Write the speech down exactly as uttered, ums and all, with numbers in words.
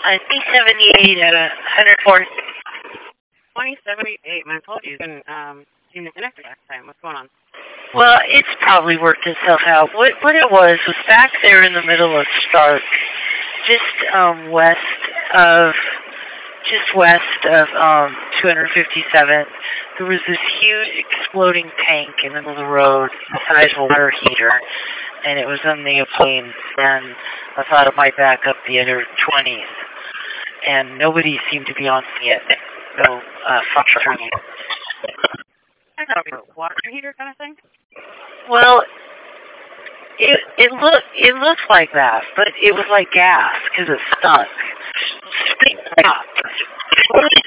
On P seventy-eight at one hundred four. twenty seventy-eight, man, I told you, you couldn't um, seem to connect last time. What's going on? Well, it's probably worked itself out. What what it was was back there in the middle of Stark, just um, west of, just west of um, two hundred fifty-seventh. There was this huge exploding tank in the middle of the road, the size of a water heater, and it was on the plane. And I thought it might back up the other twenties, and nobody seemed to be on it. No uh, functioning. I thought it was a water heater kind of thing. Well, it it looked it looked like that, but it was like gas because it stunk.